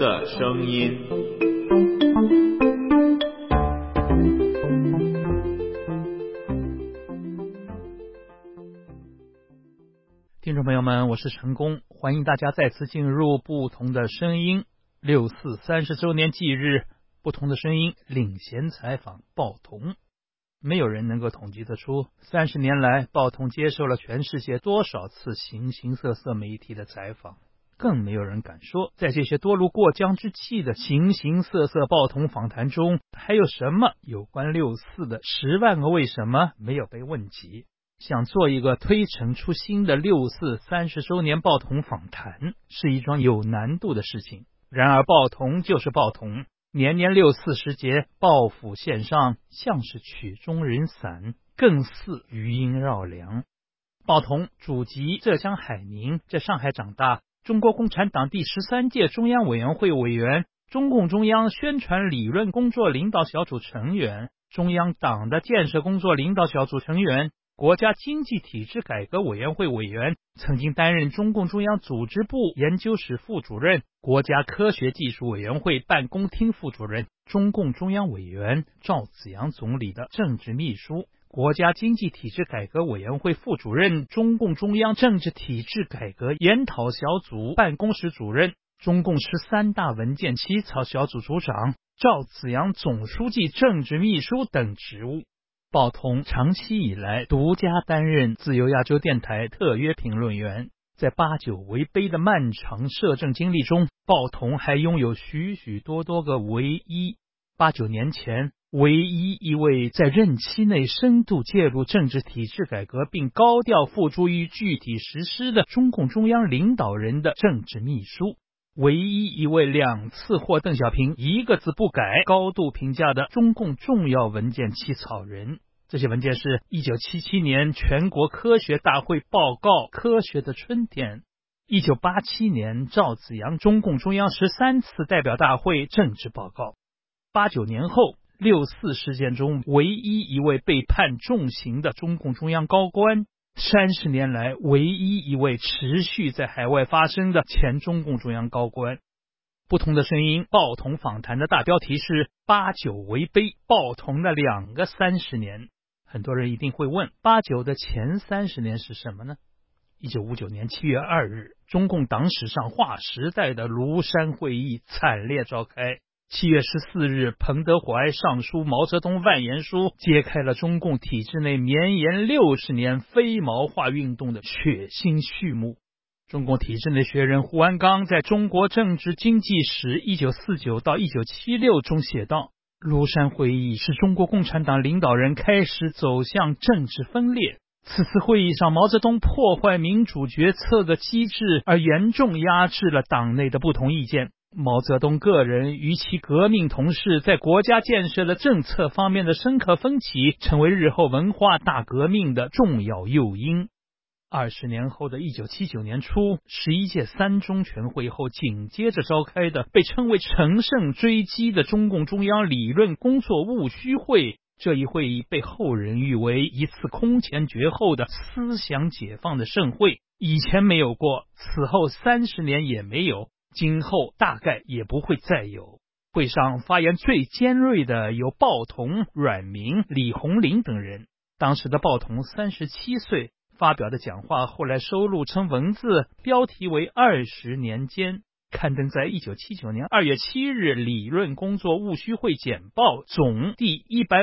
的声音。 听众朋友们，我是陈功，欢迎大家再次进入不同的声音6·4 30周年忌日，不同的声音领衔采访鲍彤。没有人能够统计得出30年来鲍彤接受了全世界多少次形形色色媒体的采访，更没有人敢说在这些多如过江之鲫的形形色色鲍彤访谈中，还有什么有关6·4的10万个为什么没有被问及。想做一个推陈出新的6·4 30周年鲍彤访谈是一桩有难度的事情，然而鲍彤就是鲍彤，年年6·4时节，鲍府线上像是曲终人散，更似余音绕梁。鲍彤祖籍浙江海宁，在上海长大，中国共产党第13届中央委员会委员，中共中央宣传理论工作领导小组成员，中央党的建设工作领导小组成员，国家经济体制改革委员会委员，曾经担任中共中央组织部研究室副主任、国家科学技术委员会办公厅副主任、中共中央委员赵紫阳总理的政治秘书，国家经济体制改革委员会副主任、中共中央政治体制改革研讨小组办公室主任、中共13大文件起草小组组长、赵紫阳总书记政治秘书等职务。鲍彤长期以来独家担任自由亚洲电台特约评论员，在89为杯的漫长摄政经历中，鲍彤还拥有许许多多个唯一。89年前，唯一一位在任期内深度介入政治体制改革并高调付诸于具体实施的中共中央领导人的政治秘书，唯一一位2次获邓小平1个字不改高度评价的中共重要文件起草人。这些文件是1977年全国科学大会报告《科学的春天》，1987年赵紫阳中共中央13次代表大会政治报告。89年后6·4事件中唯一一位被判重刑的中共中央高官，30年来唯一一位持续在海外发生的前中共中央高官。不同的声音鲍彤访谈的大标题是89为杯，鲍彤的2个30年。很多人一定会问，89的前30年是什么呢？1959年7月2日，中共党史上划时代的庐山会议惨烈召开。7月14日，彭德怀上书毛泽东万言书，揭开了中共体制内绵延60年非毛化运动的血腥序幕。中共体制内学人胡鞍钢在中国政治经济史1949到1976中写道，庐山会议是中国共产党领导人开始走向政治分裂。此次会议上，毛泽东破坏民主决策的机制，而严重压制了党内的不同意见。毛泽东个人与其革命同事在国家建设的政策方面的深刻分歧，成为日后文化大革命的重要诱因。20年后的1979年初，11届3中全会后紧接着召开的被称为乘胜追击的中共中央理论工作务虚会，这一会议被后人誉为一次空前绝后的思想解放的盛会，以前没有过，此后30年也没有，今后大概也不会再有。会上发言最尖锐的有鲍彤、阮明、李鸿林等人。当时的鲍彤37岁，发表的讲话后来收录成文字，标题为20年间，刊登在1979年2月7日理论工作务虚会简报总第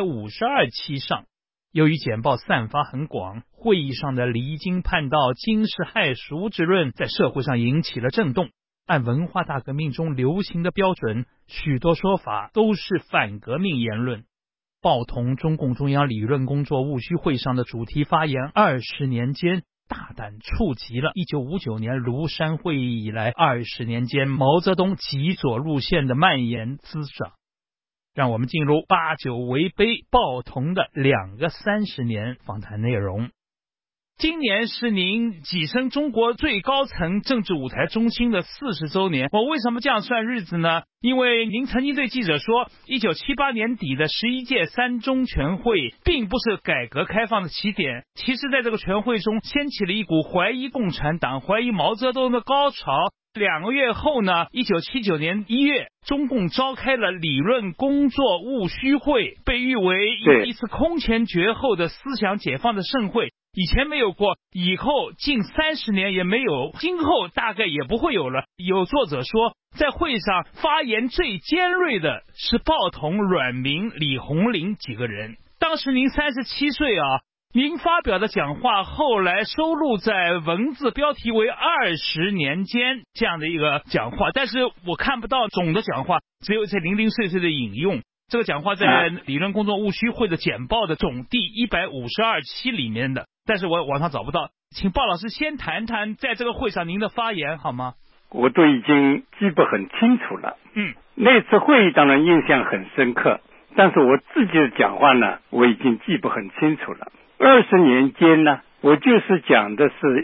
152期上。由于简报散发很广，会议上的离经叛道、惊世骇俗之论在社会上引起了震动。按文化大革命中流行的标准，许多说法都是反革命言论。鲍彤中共中央理论工作务虚会上的主题发言20年间，大胆触及了1959年庐山会议以来20年间毛泽东极左路线的蔓延滋长。让我们进入89为杯鲍彤的2个30年访谈内容。今年是您跻身中国最高层政治舞台中心的40周年。我为什么这样算日子呢？因为您曾经对记者说，1978年底的11届3中全会并不是改革开放的起点，其实在这个全会中掀起了一股怀疑共产党、怀疑毛泽东的高潮。 2个月后呢，1979年1月，中共召开了理论工作务虚会，被誉为一次空前绝后的思想解放的盛会。以前没有过，以后近30年也没有，今后大概也不会有了。有作者说，在会上发言最尖锐的是鲍同、阮明、李鸿林几个人。当时您37岁啊，您发表的讲话后来收录在文字标题为20年间这样的一个讲话，但是我看不到总的讲话，只有这零零碎碎的引用。这个讲话在理论工作务虚会的简报的总第152期里面的，但是我网上找不到。请鲍老师先谈谈在这个会上您的发言好吗？ 我都已经记不很清楚了。那次会议当然印象很深刻，但是我自己的讲话呢，我已经记不很清楚了。20年间呢，我就是讲的是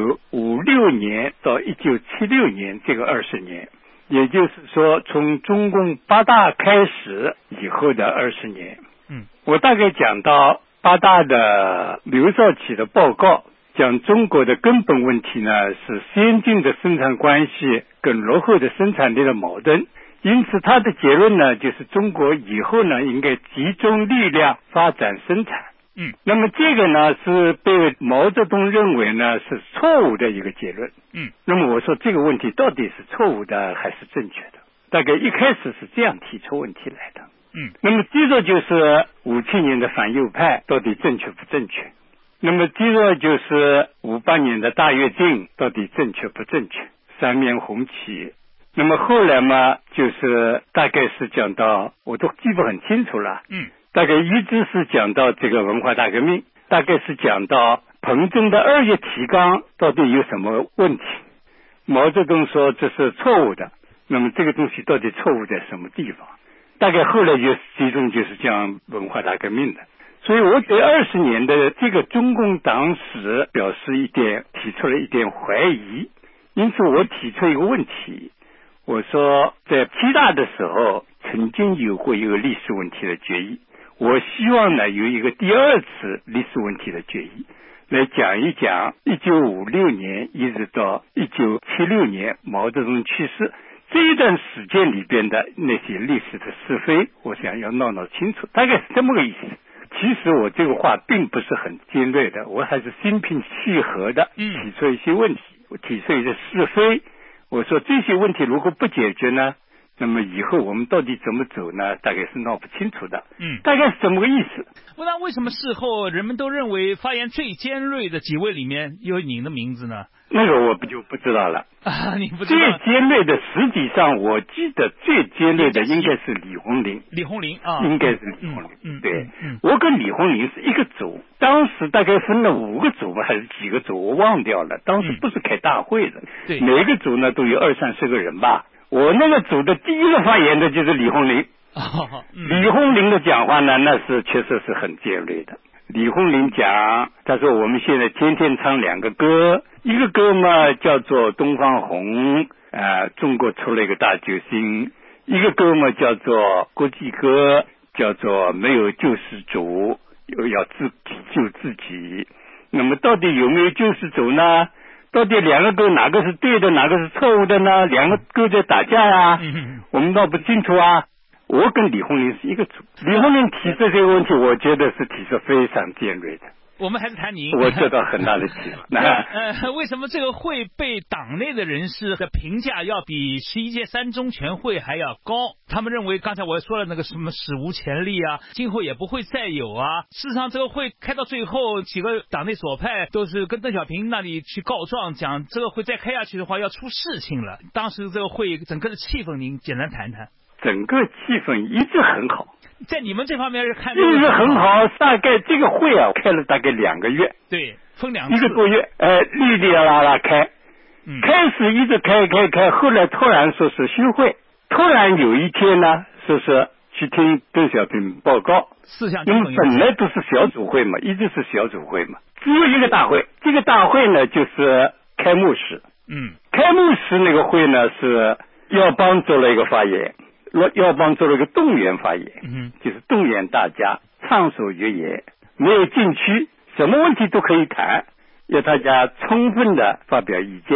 1956年到1976年这个20年，也就是说从中共8大开始以后的20年。我大概讲到8大的刘少奇的报告，讲中国的根本问题呢是先进的生产关系跟落后的生产力的矛盾，因此他的结论呢就是中国以后呢应该集中力量发展生产。那么这个呢是被毛泽东认为呢是错误的一个结论。那么我说这个问题到底是错误的还是正确的？大概一开始是这样提出问题来的。那么接着就是57年的反右派到底正确不正确？那么接着就是58年的大跃进到底正确不正确？三面红旗。那么后来嘛，就是大概是讲到，我都记不很清楚了。大概一直是讲到这个文化大革命，大概是讲到彭真的2月提纲到底有什么问题？毛泽东说这是错误的，那么这个东西到底错误在什么地方？大概后来就集中就是讲文化大革命的。所以我对20年的这个中共党史表示提出了一点怀疑。因此我提出一个问题，我说在7大的时候曾经有过一个历史问题的决议，我希望呢有一个第2次历史问题的决议，来讲一讲1956年一直到1976年毛泽东去世这一段时间里边的那些历史的是非，我想要闹清楚，大概是这么个意思。其实我这个话并不是很尖锐的，我还是心平气和的提出一些问题，我提出一些是非。我说这些问题如果不解决呢，那么以后我们到底怎么走呢？大概是闹不清楚的。大概是这么个意思。 那为什么事后人们都认为发言最尖锐的几位里面有您的名字呢？ 那个我就不知道了。 你不知道。 最尖锐的，实际上我记得最尖锐的应该是李鸿林。应该是李鸿林。对。我跟李鸿林是一个组，当时大概分了5个组还是几个组，我忘掉了。当时不是开大会的，每个组呢都有20-30个人吧。我那个组的第一个发言的就是李鸿林。李鸿林的讲话呢，那是确实是很尖锐的。李鸿林讲，他说我们现在天天唱2个歌，一个歌嘛叫做东方红，中国出了一个大救星；一个歌嘛叫做国际歌，叫做没有救世主，要自己救自己。那么到底有没有救世主呢？到底2个歌哪个是对的，哪个是错误的呢？2个歌在打架呀，我们闹不清楚啊。我跟李鸿林是一个组。李鸿林提出这个问题，我觉得是提出非常尖锐的。 我们还是谈您。 我得到很大的启发。 为什么这个会被党内的人士的评价要比11届3中全会还要高？他们认为刚才我说的那个什么史无前例啊，今后也不会再有啊。事实上这个会开到最后，几个党内左派都是跟邓小平那里去告状，讲这个会再开下去的话要出事情了。当时这个会整个的气氛您简单谈谈。 整个气氛一直很好， 在你们这方面是看一直很好。大概这个会啊开了大概2个月， 对，分2次， 一个多月，哩哩啦啦开，开始一直开，后来突然说是休会，突然有一天呢，说是去听邓小平报告。因为本来都是小组会嘛，一直是小组会嘛，只有一个大会，这个大会呢就是开幕式。开幕式那个会呢是要帮做了一个发言。要帮做了一个动员发言，就是动员大家畅所欲言，没有禁区，什么问题都可以谈，要大家充分的发表意见。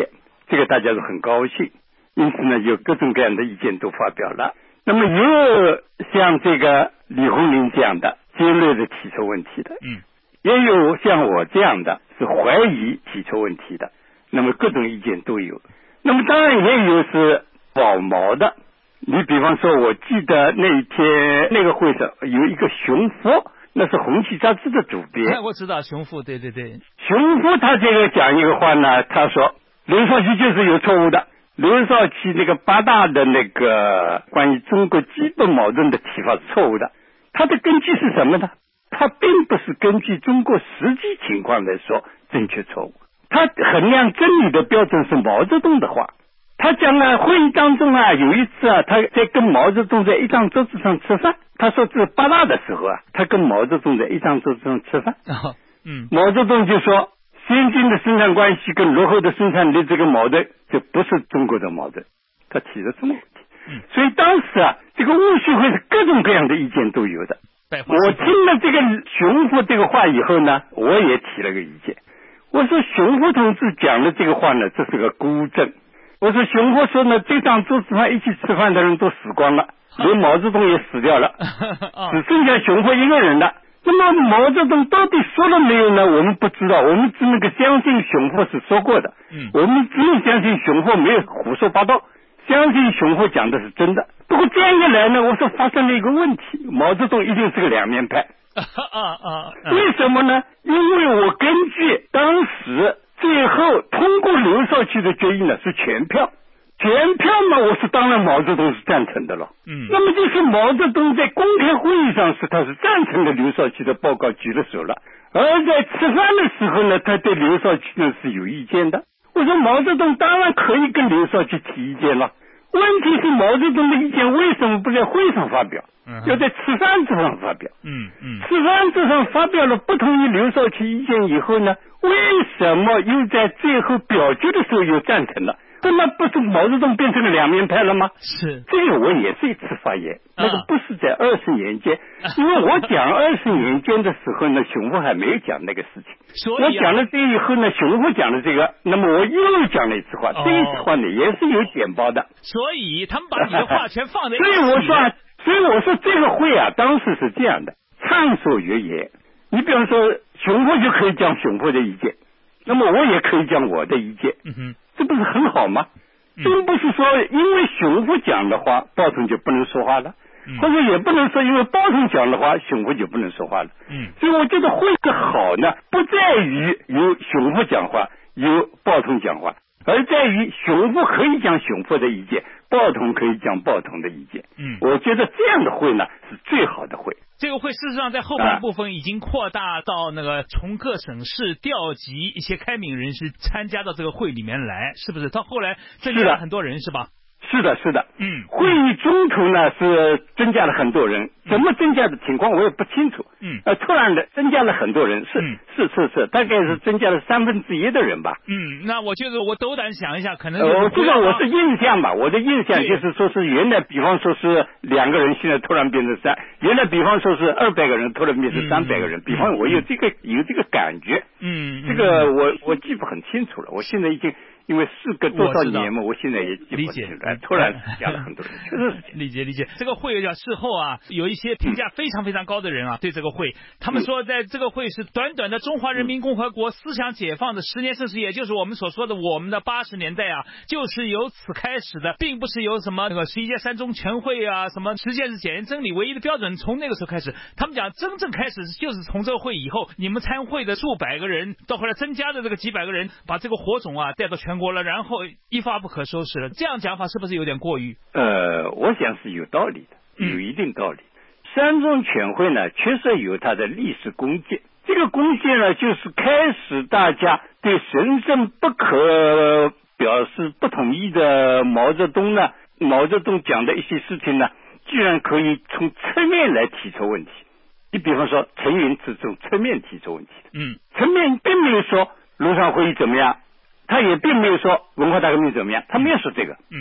这个大家都很高兴，因此呢，有各种各样的意见都发表了。那么也有像这个李鸿林这样的尖锐的提出问题的，也有像我这样的是怀疑提出问题的，那么各种意见都有。那么当然也有是保毛的，你比方说我记得那一天那个会上有一个熊夫，那是《红旗》杂志的主编， 我知道熊夫，对对对， 熊夫他这个讲一个话呢，他说刘少奇就是有错误的，刘少奇那个八大的那个关于中国基本矛盾的提法是错误的，他的根据是什么呢？他并不是根据中国实际情况来说正确错误，他衡量真理的标准是毛泽东的话。他讲了会议当中啊，有一次啊，他在跟毛泽东在一张桌子上吃饭，他说这是八大的时候啊，他跟毛泽东在一张桌子上吃饭，毛泽东就说先进的生产关系跟落后的生产力这个矛盾，这不是中国的矛盾，他提了这么问题。所以当时啊，这个务虚会是各种各样的意见都有的。我听了这个熊夫这个话以后呢，我也提了个意见，我说熊夫同志讲的这个话呢，这是个孤证。我说熊夫说呢，这张桌子上一起吃饭的人都死光了，连毛泽东也死掉了，只剩下熊夫一个人了。那么毛泽东到底说了没有呢？我们不知道，我们只能够相信熊夫是说过的。我们只能相信熊夫没有胡说八道，相信熊夫讲的是真的。不过这样一来呢，我说发生了一个问题，毛泽东一定是个两面派。为什么呢？因为我根据当时最后通过刘少奇的决议呢是全票嘛，我是当然毛泽东是赞成的了。那么就是毛泽东在公开会议上他是赞成的刘少奇的报告举了手了，而在吃饭的时候呢，他对刘少奇呢是有意见的。我说毛泽东当然可以跟刘少奇提意见了，问题是毛泽东的意见为什么不在会上发表，要在吃饭桌上发表？吃饭桌上发表了不同意刘少奇意见以后呢，为什么又在最后表决的时候又赞成了？那不是毛泽东变成了两面派了吗？ 是， 这个我也是一次发言，那个不是在20年间，因为我讲20年间的时候呢，熊夫还没有讲那个事情。我讲了这以后呢，熊夫讲了这个，那么我又讲了一次话，这一次话呢也是有简报的。 所以他们把你的话全放在一起。 所以我说这个会啊，当时是这样的，畅所欲言。你比方说熊夫就可以讲熊夫的意见，那么我也可以讲我的意见。这不是很好吗？并不是说因为熊夫讲的话，鲍同就不能说话了，或者也不能说因为鲍同讲的话，熊夫就不能说话了。所以我觉得会的好呢，不在于由熊夫讲话，由鲍同讲话，而在于熊夫可以讲熊夫的意见，鲍同可以讲鲍同的意见。我觉得这样的会呢是最好的会。 这个会事实上在后半部分已经扩大到那个从各省市调集一些开明人士参加到这个会里面来，是不是？到后来增加了很多人，是吧？ 是的，会议中途呢是增加了很多人，怎么增加的情况我也不清楚。突然的增加了很多人，是，大概是增加了1/3的人吧。 那我觉得我斗胆想一下，可能我知道我是印象吧，我的印象就是说是原来比方说是2个人，现在突然变成3，原来比方说是200个人，突然变成300个人，比方我有这个感觉。这个我记不很清楚了，我现在已经。因为事隔多少年嘛，我现在也记不清了。突然加了很多人，确实是理解。这个会事后啊，有一些评价非常非常高的人啊，对这个会，他们说在这个会是短短的中华人民共和国思想解放的10年盛世，也就是我们所说的我们的80年代啊，就是由此开始的，并不是由什么那个11届3中全会啊，什么10件是检验真理唯一的标准，从那个时候开始，他们讲真正开始就是从这个会以后，你们参会的数百个人，到后来增加的这个几百个人，把这个火种啊带到全国了，然后一发不可收拾了。这样讲法是不是有点过于？ 我想是有道理的，有一定道理。3中全会呢，确实有它的历史功绩。这个功绩呢，就是开始大家对神圣不可表示不同意的毛泽东讲的一些事情呢，居然可以从侧面来提出问题。你比方说陈云是从侧面提出问题的。陈面并没有说庐山会议怎么样，他也并没有说文化大革命怎么样，他没有说这个。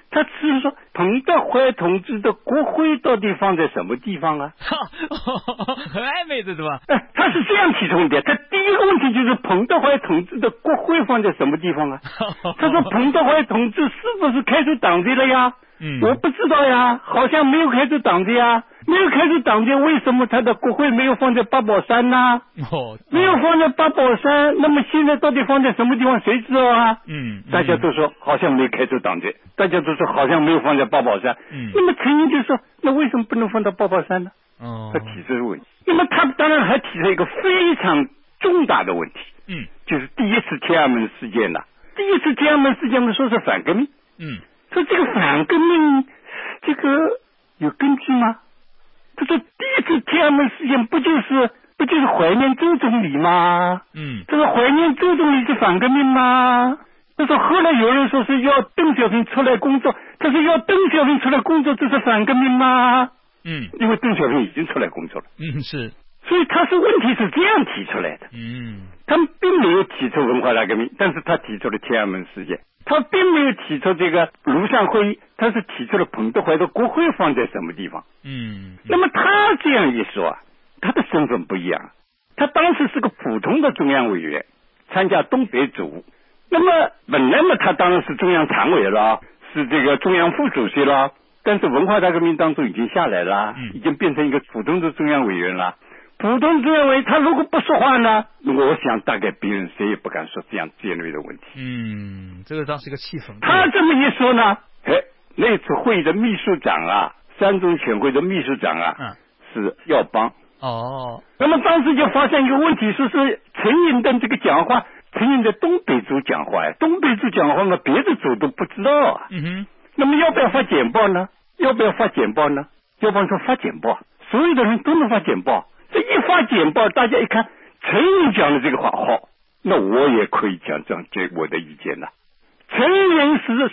他只是说彭德怀同志的国徽到底放在什么地方啊？ 很暧昧的，对吧？ 他是这样提出的。他第一个问题就是彭德怀同志的国徽放在什么地方啊？他说彭德怀同志是不是开除党籍了呀？我不知道呀，好像没有开除党籍呀。没有开除党籍，为什么他的国徽没有放在八宝山呢？没有放在八宝山，那么现在到底放在什么地方？谁知道啊？大家都说好像没开除党籍，大家都说好像没有放在八宝山。那么陈云就说，那为什么不能放到八宝山呢？他提出这个问题。那么他当然还提出一个非常重大的问题，就是第一次天安门事件呢。第一次天安门事件，我们说是反革命，说这个反革命，这个有根据吗？他说第一次天安门事件不就是怀念周总理吗？这个怀念周总理是反革命吗？他说后来有人说是要邓小平出来工作，他说要邓小平出来工作，这是反革命吗？因为邓小平已经出来工作了。 是。 所以他是问题是这样提出来的。他们并没有提出文化大革命，但是他提出了天安门事件。他并没有提出这个庐山会议，他是提出了彭德怀的国徽放在什么地方。那么他这样一说啊，他的身份不一样。他当时是个普通的中央委员，参加东北组。那么本来嘛，他当然是中央常委了，是这个中央副主席了。但是文化大革命当中已经下来了，已经变成一个普通的中央委员了。普通中央委员他如果不说话呢，我想大概别人谁也不敢说这样尖锐的问题。 这个当时一个气氛。 他这么一说呢，那次会议的秘书长啊，三中全会的秘书长啊，是耀邦。那么当时就发现一个问题，说是陈云的这个讲话，陈云的东北组讲话呀，东北组讲话嘛，别的组都不知道啊。那么要不要发简报呢？耀邦说发简报，所有的人都能发简报。这一发简报，大家一看陈云讲的这个话，好，那我也可以讲我的意见了。陈云是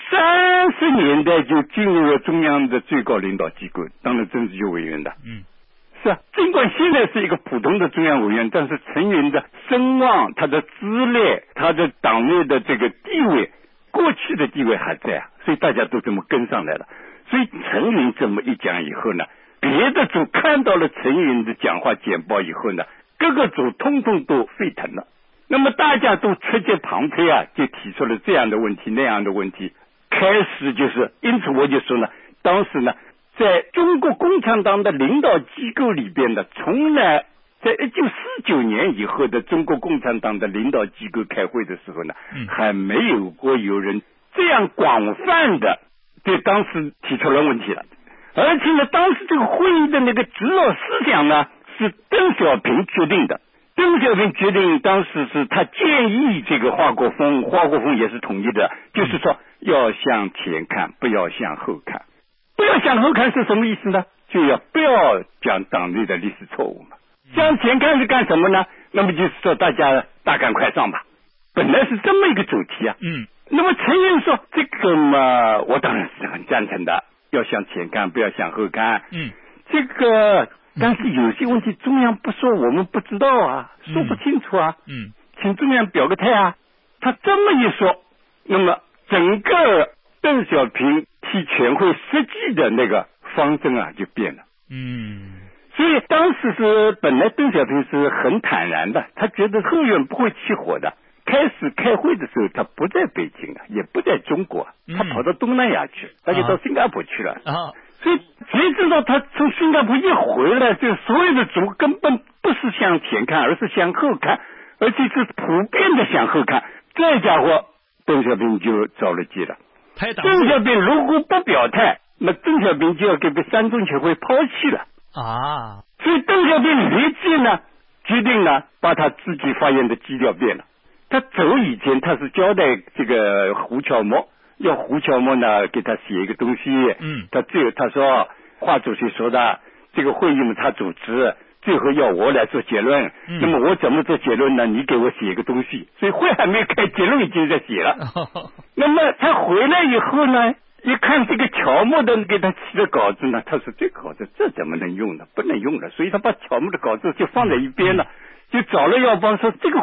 30年代就进入了中央的最高领导机构，当了政治局委员的。是啊，尽管现在是一个普通的中央委员，但是陈云的声望、他的资历、他的党内的这个地位，过去的地位还在啊，所以大家都这么跟上来了。所以陈云这么一讲以后呢，别的组看到了陈云的讲话简报以后呢，各个组通通都沸腾了。那么大家都出街旁推啊，就提出了这样的问题那样的问题。开始就是，因此我就说呢，当时呢，在中国共产党的领导机构里边的，从来在1949年以后的中国共产党的领导机构开会的时候呢，还没有过有人这样广泛的对当时提出了问题了。而且呢，当时这个会议的那个指导思想呢，是邓小平决定的。邓小平决定当时是他建议这个华国锋也是同意的，就是说要向前看，不要向后看。不要向后看是什么意思呢？就要不要讲党内的历史错误嘛。向前看是干什么呢？那么就是说大家大干快上吧。本来是这么一个主题啊。那么陈云说这个嘛，我当然是很赞成的，要向前看，不要向后看。这个但是有些问题中央不说，我们不知道啊，说不清楚啊。请中央表个态啊。他这么一说，那么整个邓小平替全会设计的那个方针啊就变了。所以当时是本来邓小平是很坦然的，他觉得后院不会起火的。开始开会的时候，他不在北京啊，也不在中国，他跑到东南亚去，他就到新加坡去了。所以谁知道他从新加坡一回来，就所有的组根本不是向前看，而是向后看，而且是普遍的向后看。这家伙邓小平就着了急了。邓小平如果不表态，那邓小平就要给三中全会抛弃了啊。所以邓小平立即呢决定呢把他自己发言的基调变了。他走以前他是交代这个胡乔木，要胡乔木呢给他写一个东西。他说华主席说的这个会议嘛他主持，最后要我来做结论。那么我怎么做结论呢？你给我写一个东西。所以会还没开，结论已经在写了。那么他回来以后呢，一看这个乔木的给他起的稿子呢，他说这个稿子这怎么能用呢？不能用了。所以他把乔木的稿子就放在一边了，就找了耀邦说这个会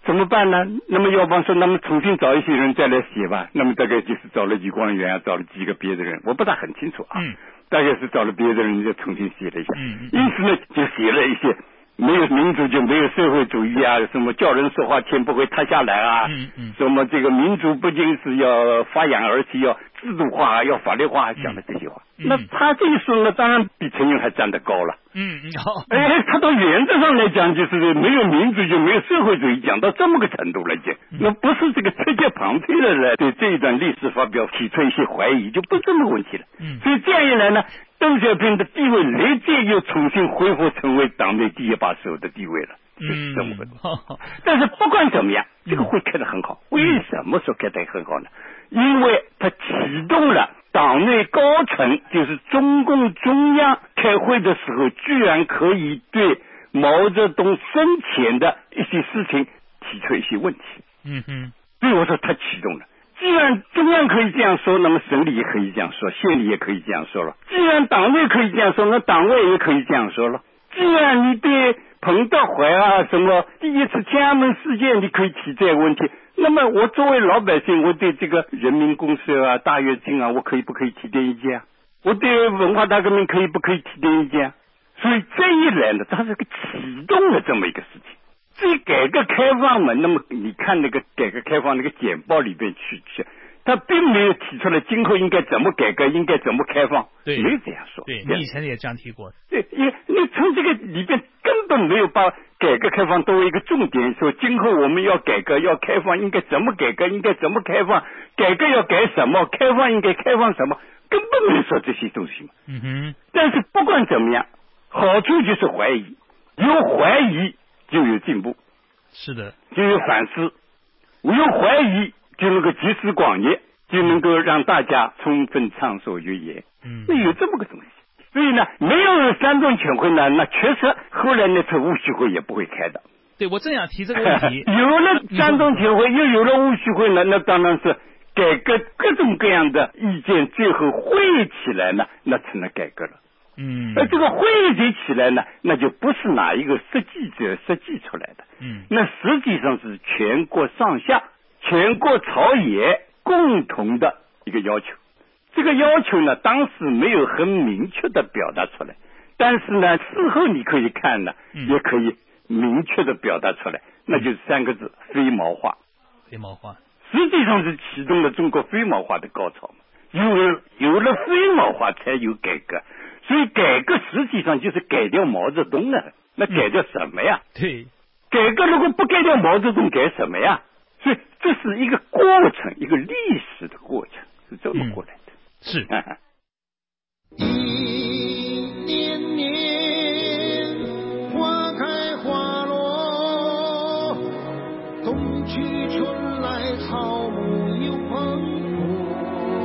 怎么办呢？那么耀邦说，那么重新找一些人再来写吧。那么大概就是找了余光源啊，找了几个别的人，我不大很清楚啊。大概是找了别的人就重新写了一下。因此呢，就写了一些没有民主就没有社会主义啊，什么叫人说话天不会塌下来啊，什么这个民主不仅是要发扬，而且要制度化，要法律化，讲的这些话。那他这一说呢，当然比陈云还站得高了。他到原则上来讲，就是没有民主就没有社会主义，讲到这么个程度来讲，那不是这个直接旁推的来对这一段历史发表提出一些怀疑，就不这么问题了。所以这样一来呢，邓小平的地位立即又重新恢复成为党内第一把手的地位了。是这么个。但是不管怎么样，这个会开得很好。为什么说开得很好呢？因为它启动了党内高层，就是中共中央开会的时候，居然可以对毛泽东生前的一些事情提出一些问题。所以我说他启动了。既然中央可以这样说，那么省里也可以这样说，县里也可以这样说了。既然党内可以这样说，那党外也可以这样说了。既然你对彭德怀啊什么第一次天安门事件你可以提这个问题，那么我作为老百姓，我对这个人民公社啊、大跃进啊，我可以不可以提点意见啊？我对文化大革命可以不可以提点意见啊？所以这一来呢，它是个启动了这么一个事情。这改革开放嘛，那么你看那个改革开放那个简报里边去，他并没有提出来今后应该怎么改革，应该怎么开放，没有这样说。 对，你以前也这样提过。 对，你从这个里边根本没有把改革开放作为一个重点，说今后我们要改革要开放，应该怎么改革，应该怎么开放，改革要改什么，开放应该开放什么，根本没有说这些东西嘛。但是不管怎么样，好处就是怀疑，有怀疑就有进步， 是的， 就有反思，有怀疑就能够集思广益，就能够让大家充分畅所欲言。那有这么个东西。所以呢，没有三中全会呢，那确实后来那次戊戌会也不会开的。 对，我正想提这个问题。 有了三中全会，又有了戊戌会呢，那当然是改革各种各样的意见，最后汇起来呢，那成了改革了。而这个汇集起来呢，那就不是哪一个设计者设计出来的。那实际上是全国上下、全国朝野共同的一个要求。这个要求呢，当时没有很明确的表达出来，但是呢，事后你可以看呢，也可以明确的表达出来，那就是三个字：非毛化。 非毛化实际上是启动了中国非毛化的高潮嘛。有了非毛化，才有改革。所以改革实际上就是改掉毛泽东了。那改掉什么呀？ 对， 改革如果不改掉毛泽东，改什么呀？所以这是一个过程，一个历史的过程，是这么过来的。 是。 一年年花开花落，冬去春来草木又蓬勃。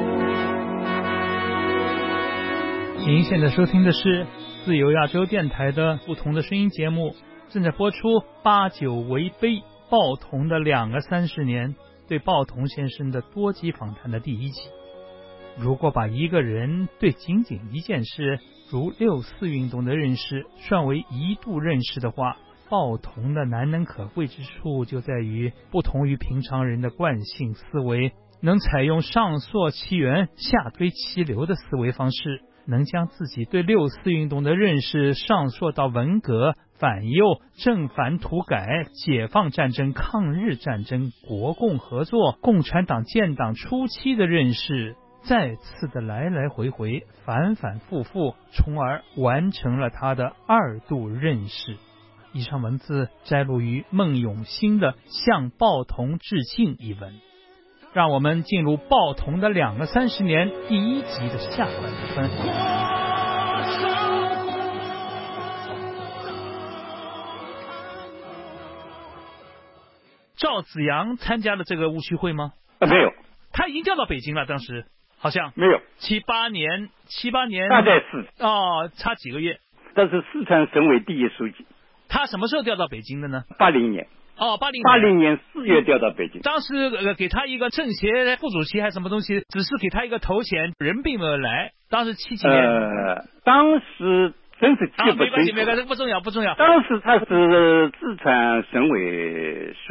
您现在收听的是自由亚洲电台的不同的声音节目，正在播出89为碑鲍同的2个30年，对鲍同先生的多集访谈的第1集。如果把一个人对仅仅一件事，如6·4运动的认识算为一度认识的话，鲍同的难能可贵之处就在于不同于平常人的惯性思维，能采用上溯其源下推其流的思维方式，能将自己对6·4运动的认识上溯到文革、反右、正反土改、解放战争、抗日战争、国共合作、共产党建党初期的认识，再次的来来回回、反反复复，从而完成了他的2度认识。以上文字摘录于孟永兴的《向鲍同致敬》一文。让我们进入鲍同的2个30年第1集的下半部分。赵紫阳参加了这个戊戌会吗？ 没有， 他已经调到北京了，当时好像没有。 78年大概是差几个月。 但是四川省委第一书记。 他什么时候调到北京的呢 ？80年。80年4月调到北京。 当时给他一个政协副主席还是什么东西，只是给他一个头衔，人并没有来。当时70年。 当时真是记不清楚。 没关系，不重要。 当时他是四川省委书记。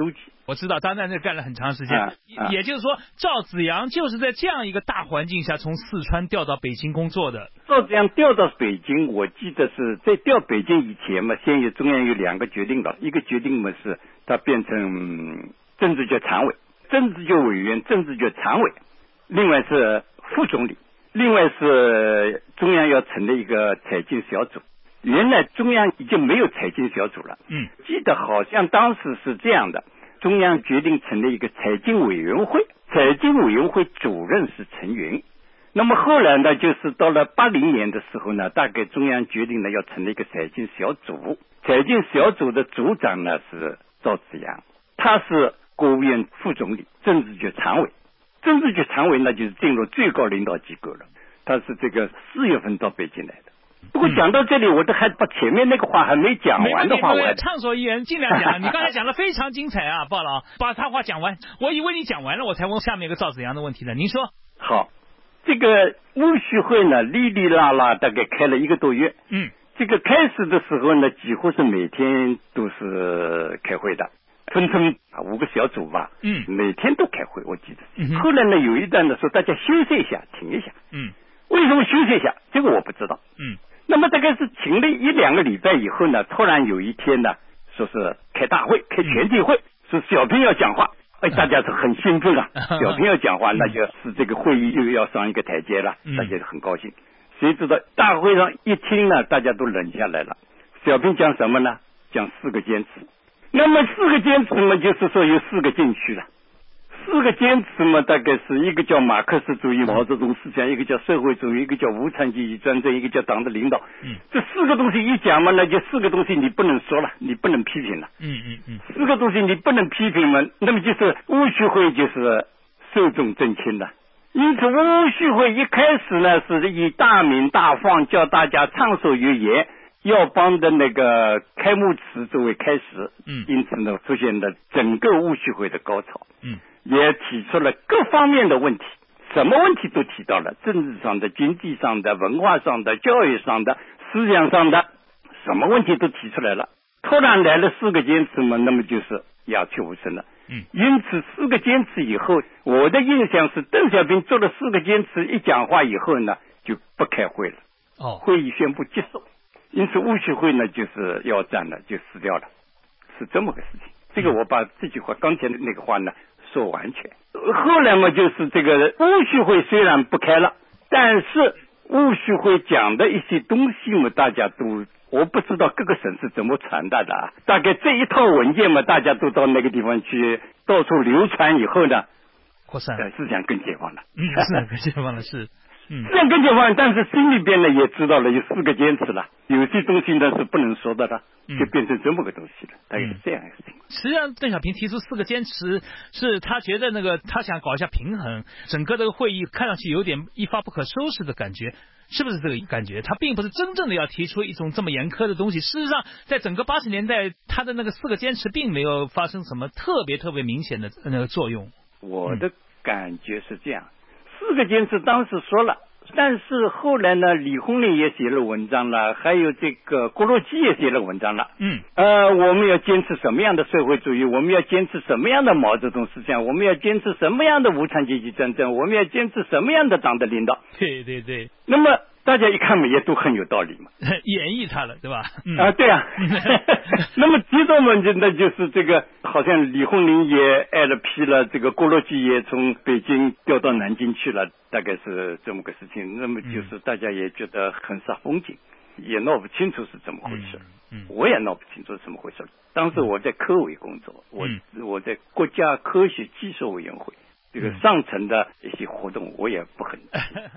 我知道他在那干了很长时间，也就是说赵紫阳就是在这样一个大环境下从四川调到北京工作的。 赵紫阳调到北京，我记得是在调北京以前嘛，先有中央有2个决定的，一个决定嘛是他变成政治局常委、政治局委员、政治局常委，另外是副总理，另外是中央要成立一个财经小组。原来中央已经没有财经小组了，记得好像当时是这样的，中央决定成立一个财经委员会，财经委员会主任是陈云。那么后来呢，就是到了80年的时候呢，大概中央决定呢要成立一个财经小组，财经小组的组长呢是赵紫阳，他是国务院副总理、政治局常委。政治局常委呢就是进入最高领导机构了，他是这个4月份到北京来的。不过讲到这里，我都还把前面那个话还没讲完的话，我畅所欲言，尽量讲。你刚才讲的非常精彩啊，鲍老，把他话讲完。我以为你讲完了，我才问下面一个赵紫阳的问题呢。您说。 好，这个戊戌会呢，哩哩啦啦大概开了1个多月。这个开始的时候呢，几乎是每天都是开会的，分成5个小组吧。每天都开会，我记得。后来呢，有一段呢说大家休息一下，停一下。为什么休息一下？这个我不知道。那么大概是停了1-2个礼拜以后呢，突然有一天呢，说是开大会，开全体会，说小平要讲话，大家是很兴奋啊。小平要讲话，那就是这个会议又要上一个台阶了，大家很高兴。谁知道大会上一听呢，大家都冷下来了。小平讲什么呢？讲4个坚持。那么4个坚持嘛，就是说有4个禁区了。4个坚持嘛，大概是一个叫马克思主义毛泽东思想，一个叫社会主义，一个叫无产阶级专政，一个叫党的领导。这4个东西一讲嘛，那就4个东西你不能说了，你不能批评了。4个东西你不能批评嘛，那么就是戊戌会就是寿终正寝了。因此戊戌会一开始呢，是以大鸣大放，叫大家畅所欲言，要帮的那个开幕词作为开始。因此呢，出现了整个戊戌会的高潮。也提出了各方面的问题，什么问题都提到了，政治上的、经济上的、文化上的、教育上的、思想上的，什么问题都提出来了。突然来了4个坚持嘛，那么就是鸦雀无声了。因此4个坚持以后，我的印象是邓小平做了4个坚持一讲话以后呢，就不开会了。会议宣布结束。因此戊戌会呢就是要战了，就死掉了，是这么个事情。这个我把这句话刚才那个话呢说完全。后来嘛，就是这个戊戌会虽然不开了，但是戊戌会讲的一些东西嘛，大家都，我不知道各个省是怎么传达的啊。大概这一套文件嘛，大家都到那个地方去到处流传以后呢， 扩散， 思想更解放了。 思想更解放了，是。 思想更解放，但是心里边呢也知道了有4个坚持了，有些东西呢是不能说的了，就变成这么个东西了，大概是这样一个情况。 实际上，邓小平提出4个坚持，是他觉得他想搞一下平衡，整个这个会议看上去有点一发不可收拾的感觉，是不是这个感觉？他并不是真正的要提出一种这么严苛的东西。事实上，在整个80年代，他的那个4个坚持并没有发生什么特别明显的那个作用。 我的感觉是这样，4个坚持当时说了。但是后来呢，李鸿霖也写了文章了，还有这个郭洛基也写了文章了。我们要坚持什么样的社会主义？我们要坚持什么样的毛泽东思想？我们要坚持什么样的无产阶级专政？我们要坚持什么样的党的领导？ 对。 那么大家一看嘛，也都很有道理嘛， 演绎他了，对吧？ 对啊。那么接着嘛，那就是这个，好像李鸿霖也挨了批了，这个郭洛基也从北京调到南京去了，大概是这么个事情。那么就是大家也觉得很煞风景，也闹不清楚是怎么回事。我也闹不清楚是怎么回事。当时我在科委工作，我在国家科学技术委员会，这个上层的一些活动我也不很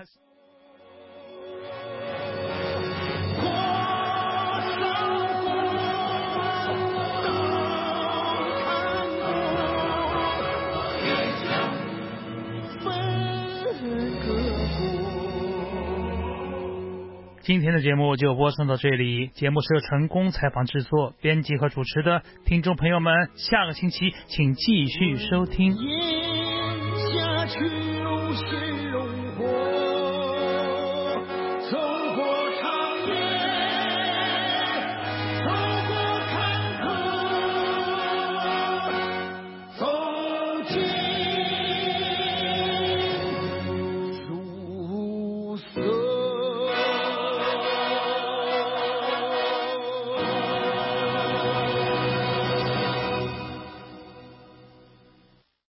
今天的节目就播送到这里，节目是由成功采访制作、编辑和主持的。听众朋友们，下个星期请继续收听。 咽下去如血肉